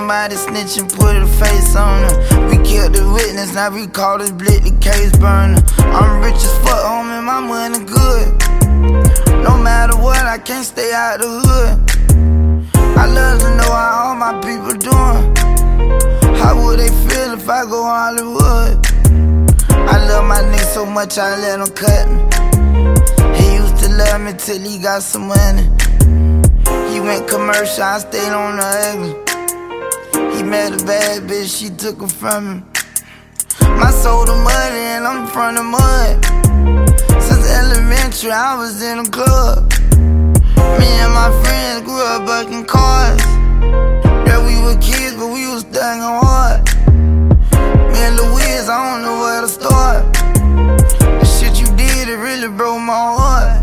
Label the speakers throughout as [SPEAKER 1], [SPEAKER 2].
[SPEAKER 1] somebody snitch and put a face on her. We killed the witness, now we call this blick the case burner. I'm rich as fuck, homie, my money good. No matter what, I can't stay out the hood. I love to know how all my people doing. How would they feel if I go Hollywood? I love my nigga so much I let him cut me. He used to love me till he got some money. He went commercial, I stayed on the ugly. He met a bad bitch, she took her from him. My soul the money and I'm from the mud. Since elementary I was in the club. Me and my friends grew up bucking cars. Yeah, we were kids but we was thugging hard. Me and Louise, I don't know where to start. The shit you did, it really broke my heart.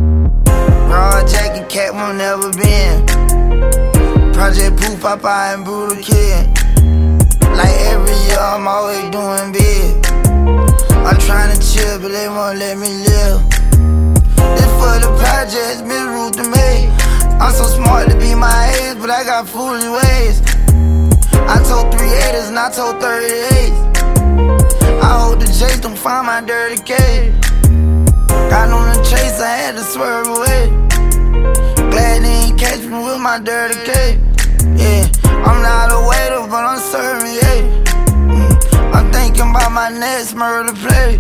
[SPEAKER 1] Raw jacket, cat won't never been. Project Pooh, Popeye and Brutal Kid. Like every year I'm always doing big. I'm trying to chill but they won't let me live. This for the projects, Miss Ruth the maid. I'm so smart to be my age, but I got foolish ways. I told 3/8 and I told 38. I hold the chase, don't find my dirty cage. Got on the chase, I had to swerve away. Glad they ain't catch me with my dirty cage. Yeah, I'm not a waiter, but I'm serving, yeah. I'm thinking about my next murder play.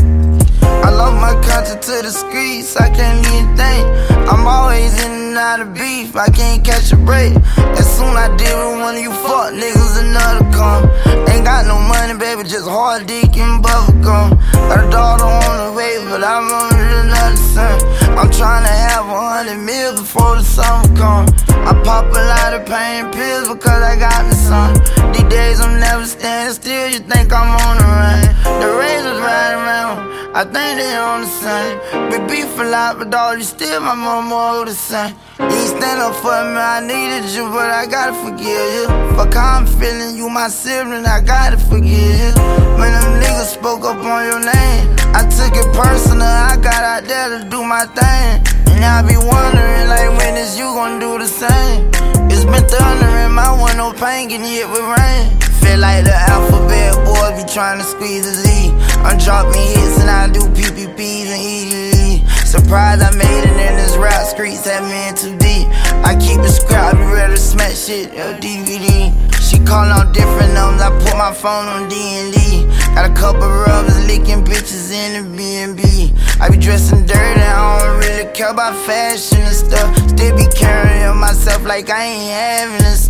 [SPEAKER 1] I love my country to the streets, I can't even think. I'm always in and out of beef, I can't catch a break. As soon I deal with one of you fuck niggas, another come. Ain't got no money, baby, just hard dick and bubblegum. Got a daughter on the way, but I'm on another son. I'm trying to have 100 mil before the summer come. I pop a lot of pain pills because I got me some. These days I'm never standing still, you think I'm on the run. The razors riding around, I think they on the sun. We beef a lot, but dog, you still my mama older son. You ain't stand up for me, I needed you, but I gotta forgive you. Fuck how I'm feeling, you my sibling, I gotta forgive you. When them niggas spoke up on your name, I took it personal, I got out there to do my thing. And I be wondering, like, when is you gon' do the same? It's been thundering, my window pane getting hit with rain. Feel like the alphabet boys be trying to squeeze the Z. I'm dropping hits and I do PPPs and EDE. Surprised I made it in this rap streets, had me in too deep. I keep it scrap, be ready to smash shit, DVD. She callin' out different numbers, I put my phone on D&D. Got a couple rubbers licking bitches in the B&B. I be dressing dirty, I don't really care about fashion and stuff. Still be carrying myself like I ain't having this